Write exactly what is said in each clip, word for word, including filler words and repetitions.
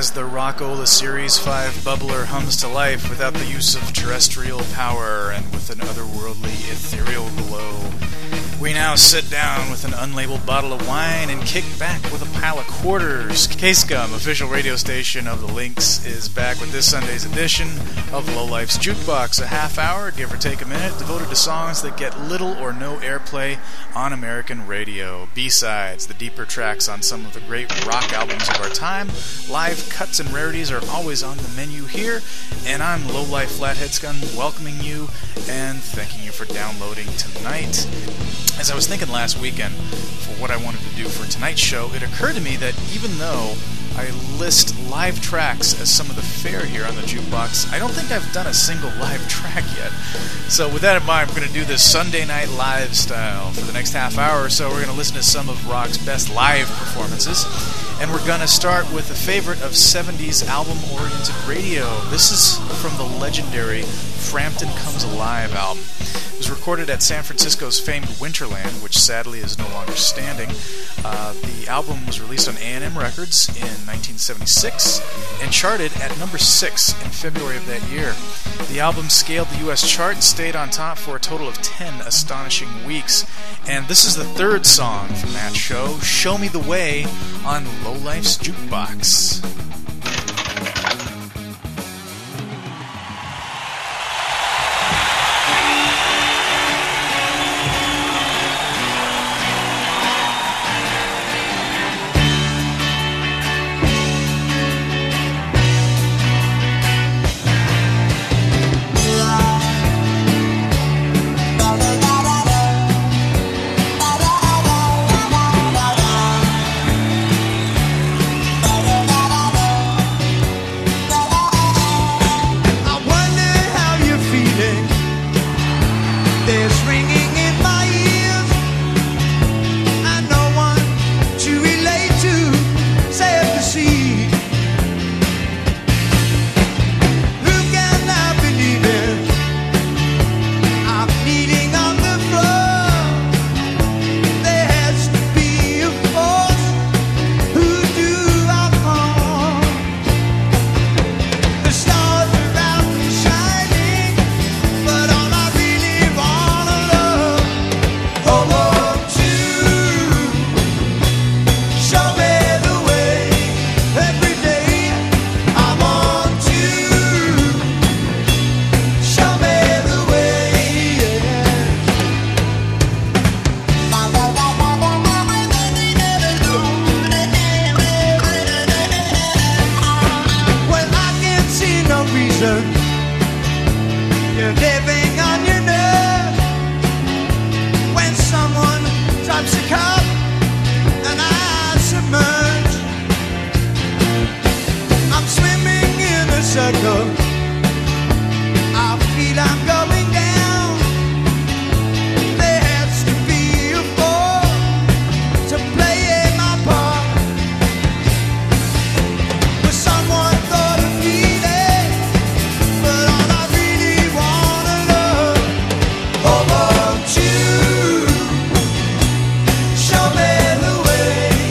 as the Rockola Series five bubbler hums to life without the use of terrestrial power and with an otherworldly ethereal glow. We now sit down with an unlabeled bottle of wine and kick back with a pile of quarters. K-Scum, official radio station of the Lynx, is back with this Sunday's edition of Lowlife's Jukebox, a half hour, give or take a minute, devoted to songs that get little or no airplay on American radio. B-sides, the deeper tracks on some of the great rock albums of our time. Live cuts and rarities are always on the menu here, and I'm Lowlife Flathead Scum, welcoming you and thanking you for downloading tonight. As I was thinking last weekend for what I wanted to do for tonight's show, it occurred to me that even though I list live tracks as some of the fare here on the jukebox, I don't think I've done a single live track yet. So with that in mind, we're going to do this Sunday night live style. For the next half hour or so, we're going to listen to some of rock's best live performances. And we're going to start with a favorite of seventies album-oriented radio. This is from the legendary Frampton Comes Alive album. It was recorded at San Francisco's famed Winterland, which sadly is no longer standing. Uh, the album was released on A and M Records in nineteen seventy-six and charted at number six in February of that year. The album scaled the U S chart and stayed on top for a total of ten astonishing weeks. And this is the third song from that show, Show Me the Way, on Lowlife's Jukebox.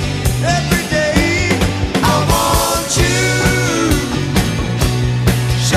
Show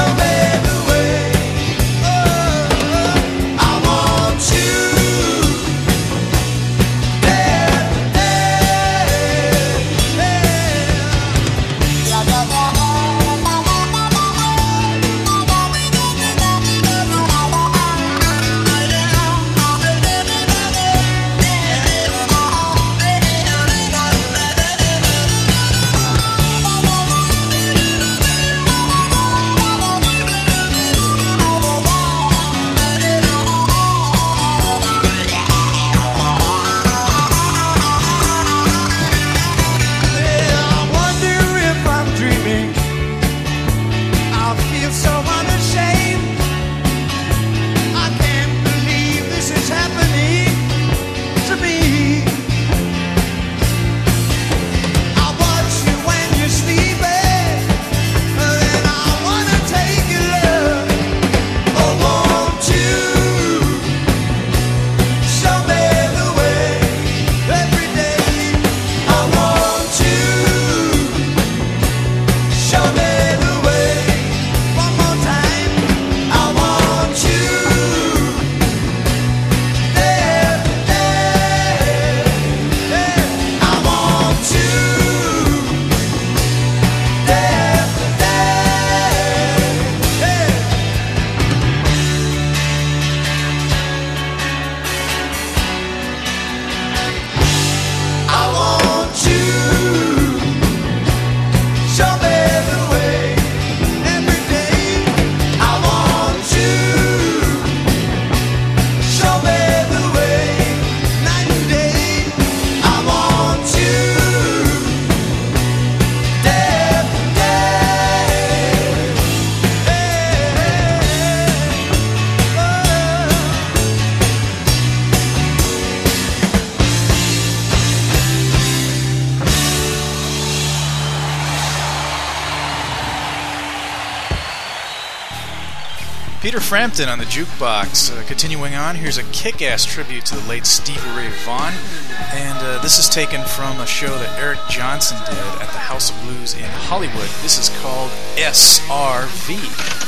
Peter Frampton on the jukebox. Uh, continuing on, here's a kick-ass tribute to the late Stevie Ray Vaughan, and uh, this is taken from a show that Eric Johnson did at the House of Blues in Hollywood. This is called S R V.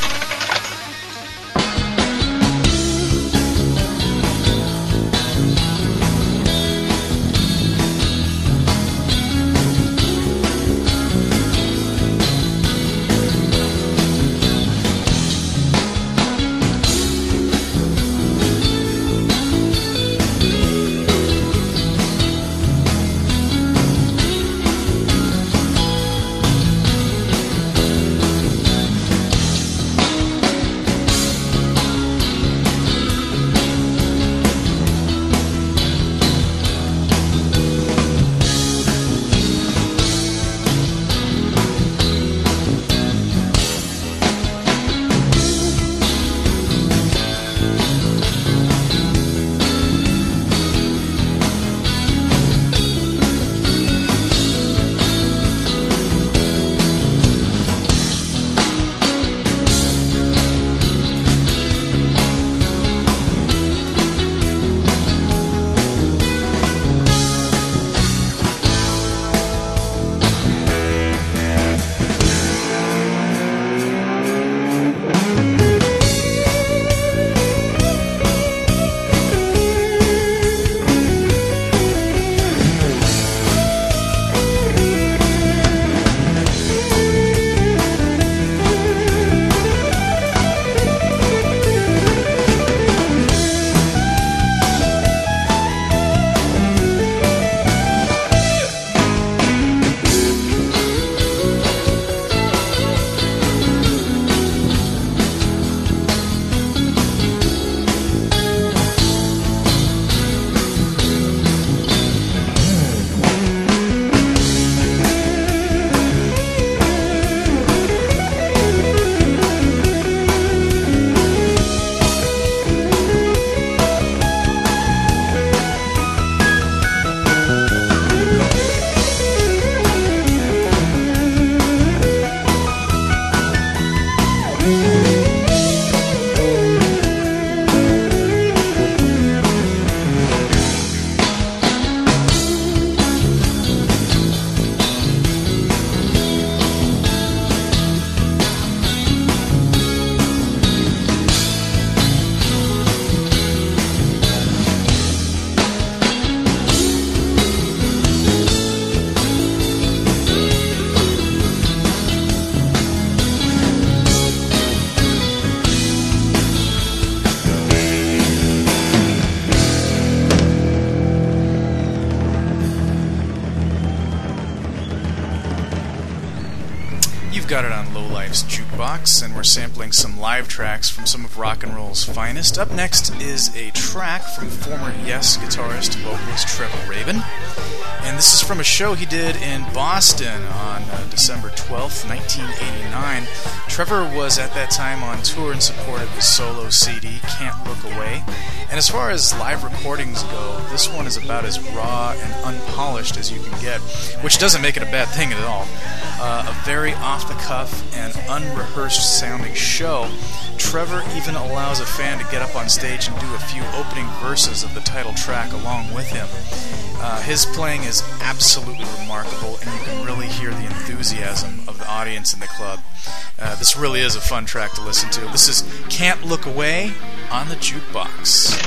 got it on Lowlife's Jukebox, and we're sampling some live tracks from some of rock and roll's finest. Up next is a track from former Yes guitarist, vocalist Trevor Rabin, and this is from a show he did in Boston on uh, December twelfth, nineteen eighty-nine. Trevor was at that time on tour in support of his solo C D, Can't Look Away, and as far as live recordings go, this one is about as raw and unpolished as you can get, which doesn't make it a bad thing at all. Uh, a very off-the-cuff and unrehearsed sounding show. Trevor even allows a fan to get up on stage and do a few opening verses of the title track along with him. Uh, his playing is absolutely remarkable, and you can really hear the enthusiasm of the audience in the club. Uh, this really is a fun track to listen to. This is Can't Look Away on the Jukebox.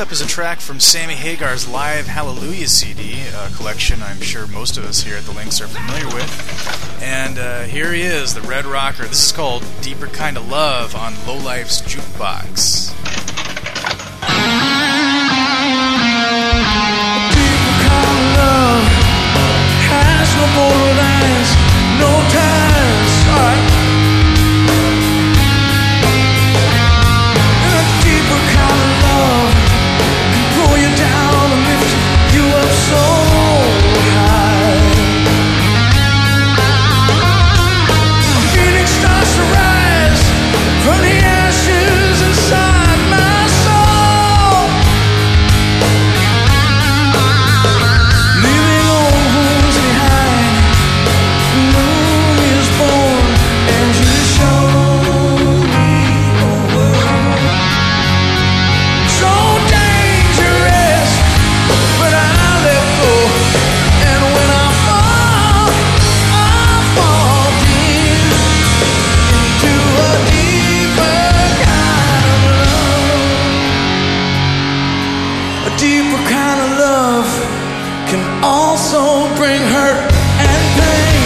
up is a track from Sammy Hagar's Live Hallelujah C D, a collection I'm sure most of us here at the Links are familiar with. And uh, here he is, the Red Rocker. This is called Deeper Kind of Love on Lowlife's Jukebox. Deeper kind of love has no borderlines, no ties. All right. And a deeper kind of love can pull you down and lift you up so high. A feeling starts to rise from the ashes inside my soul, leaving old wounds behind. The moon is born and you show me a world so dangerous, but I let go. And when I fall, I fall deep into a deeper kind of love. A deeper kind of love can also bring hurt and pain.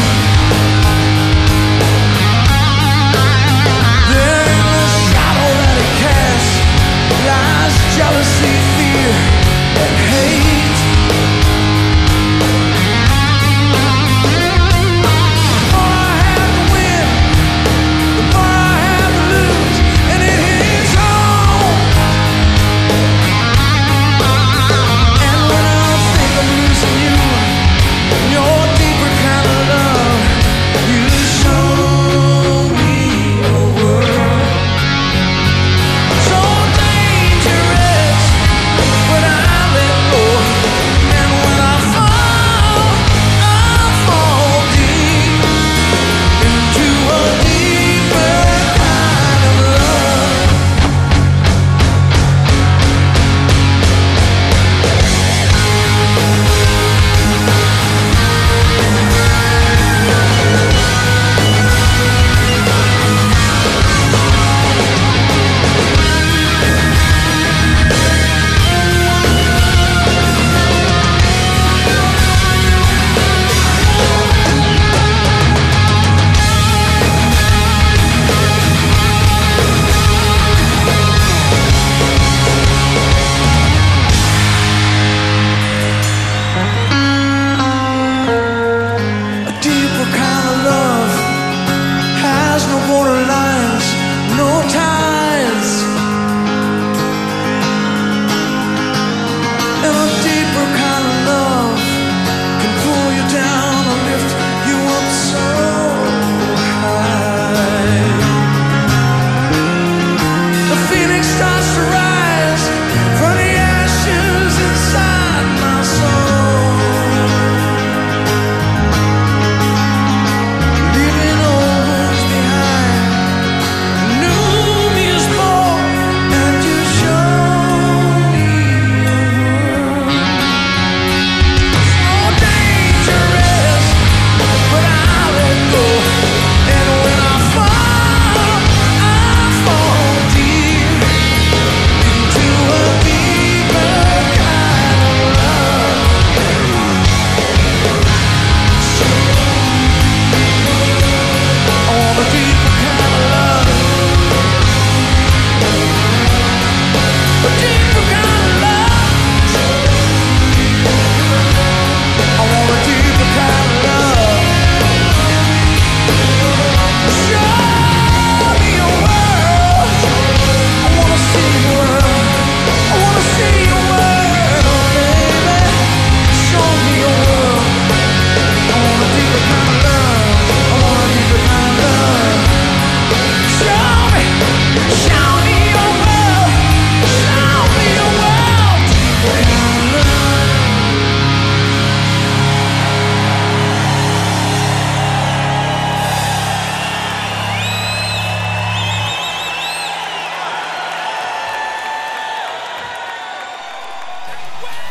There in the shadow that it casts lies jealousy, fear, and hate. The more I have to win, the more I have to lose, and it hits home. And when I think I'm losing you, your deeper kind of love, you show me a world so dangerous, but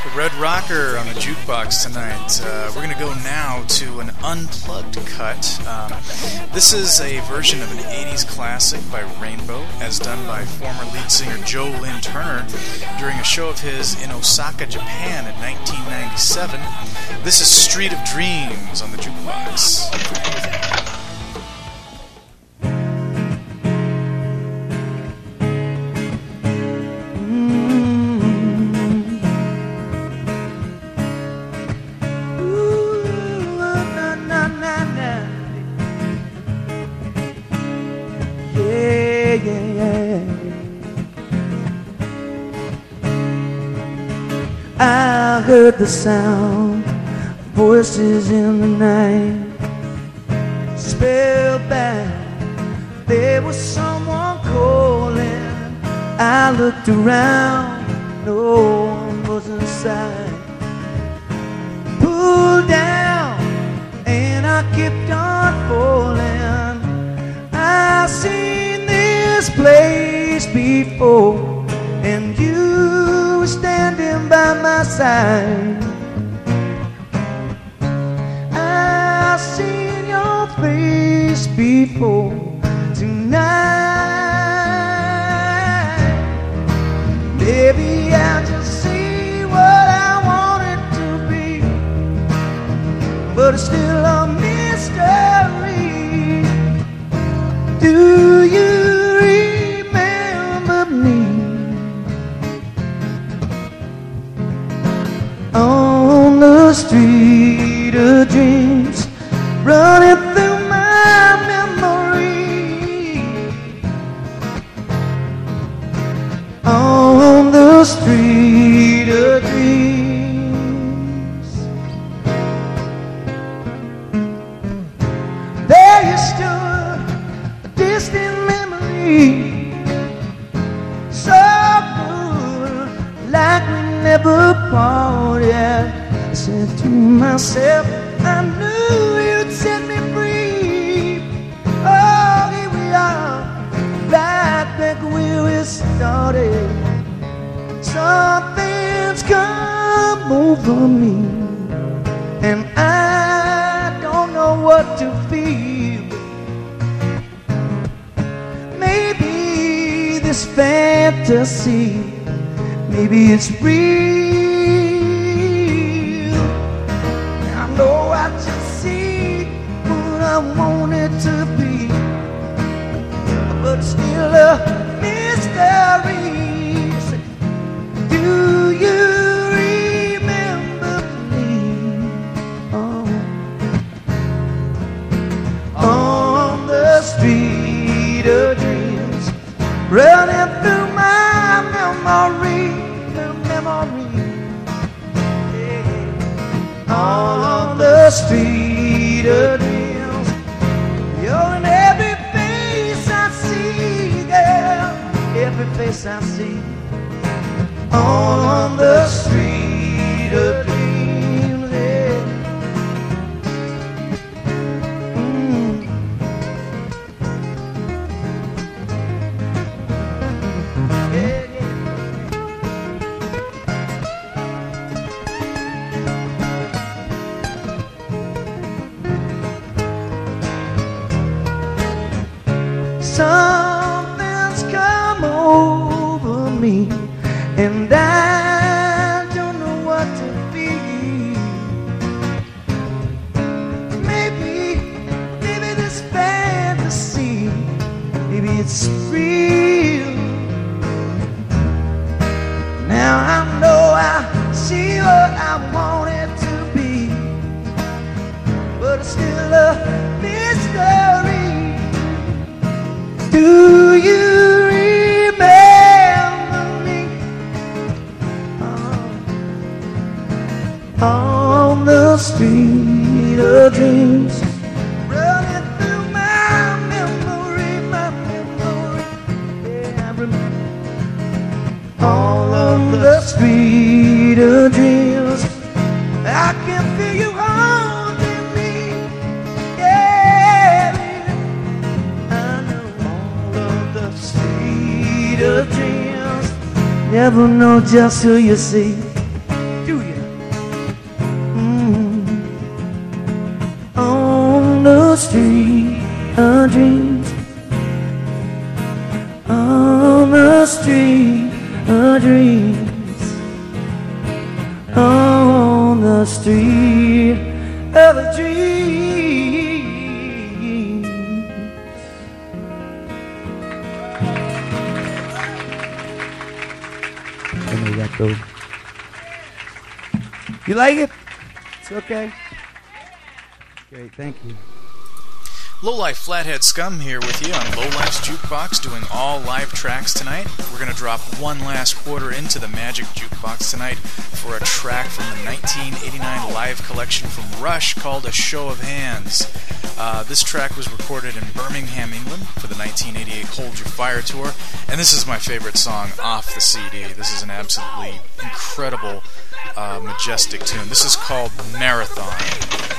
Red Rocker on the jukebox tonight. Uh, we're going to go now to an unplugged cut. Um, this is a version of an eighties classic by Rainbow, as done by former lead singer Joe Lynn Turner during a show of his in Osaka, Japan in nineteen ninety-seven. This is Street of Dreams on the jukebox. I heard the sound, voices in the night, spellbound. There was someone calling. I looked around, no one was in sight. Pulled down, and I kept on falling. I seen this place before, and you were standing by my side. I've seen your face before tonight. Maybe I just see what I want it to be, but it's still a mystery. Do you remember me? On the street of dreams, running through my memory. On the street of dreams, there you stood, a distant memory, so good, like we never parted. I said to myself, I knew you'd set me free. Oh, here we are, right back where we started. Something's come over me, and I don't know what to feel. Maybe this fantasy, maybe it's real. I know I just see what I want it to be, but it's still a mystery. Do you remember me? Oh, on the street of dreams, running through my memory, memory. Yeah. On the street of dreams, you're in every face I see, girl, every face I see. On the street of dreams, yeah. Mm. Yeah, yeah. Something's come over me, and I don't know what to feel. Maybe, maybe this fantasy, maybe it's real. Now I know I see what I want it to be, but it's still a mystery. Do you on the street of dreams, running through my memory, my memory. Yeah, I remember. All on the street of dreams, I can feel you haunting me. Yeah, baby. I know all of the street of dreams. Never know just who you see. Do you? the street of dreams, on the street of dreams, on the street of a dream. Let me let go. You like it? It's okay. Great, thank you. Lowlife Flathead Scum here with you on Lowlife's Jukebox, doing all live tracks tonight. We're going to drop one last quarter into the Magic Jukebox tonight for a track from the nineteen eighty-nine live collection from Rush called A Show of Hands. Uh, this track was recorded in Birmingham, England for the nineteen eighty-eight Hold Your Fire tour, and this is my favorite song off the C D. This is an absolutely incredible, uh, majestic tune. This is called Marathon.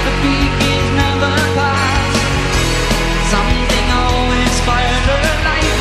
Something always fired her light.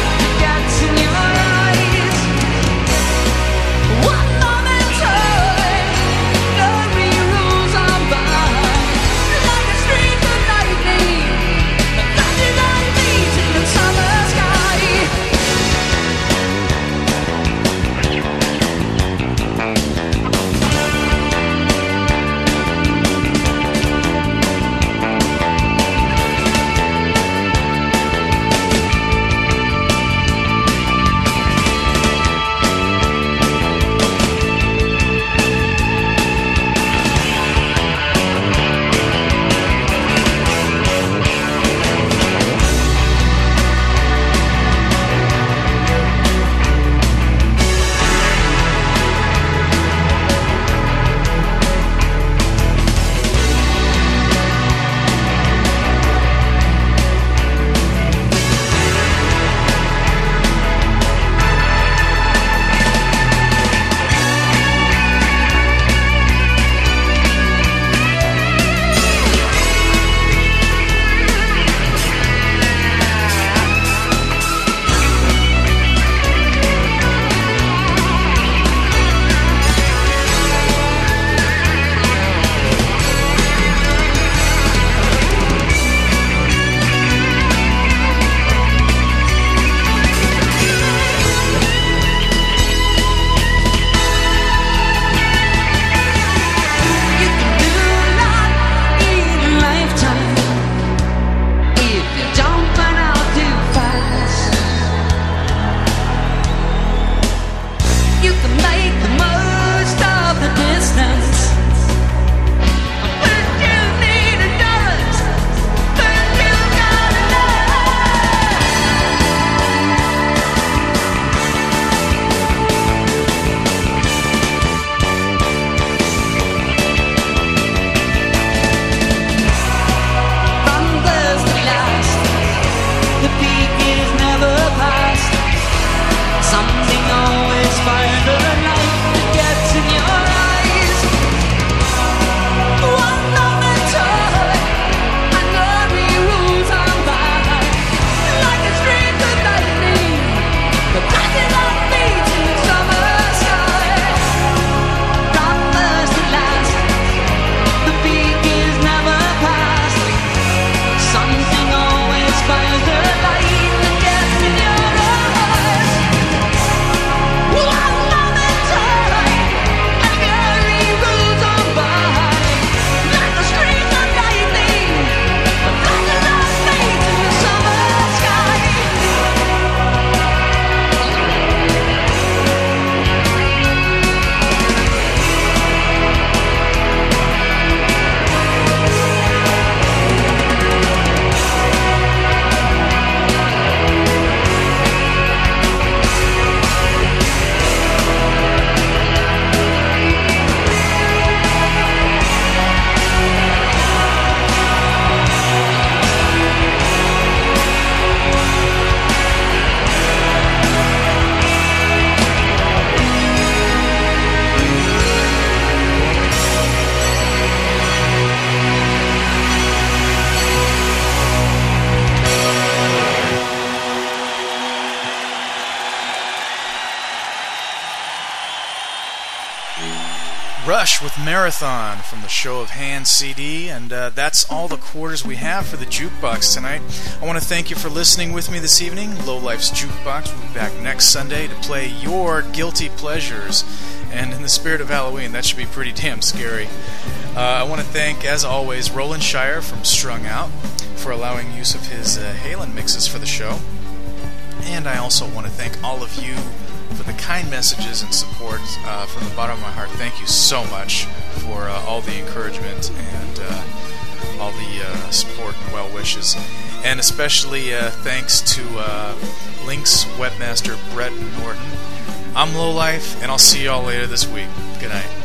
Rush with Marathon from the Show of Hands C D, and uh, that's all the quarters we have for the Jukebox tonight. I want to thank you for listening with me this evening. Low Life's Jukebox will be back next Sunday to play your guilty pleasures, and in the spirit of Halloween, that should be pretty damn scary. Uh, I want to thank, as always, Roland Shire from Strung Out for allowing use of his uh, Halen mixes for the show, and I also want to thank all of you for the kind messages and support uh, from the bottom of my heart. Thank you so much for uh, all the encouragement and uh, all the uh, support and well wishes. And especially uh, thanks to uh, Link's webmaster Brett Norton. I'm Lowlife, and I'll see you all later this week. Good night.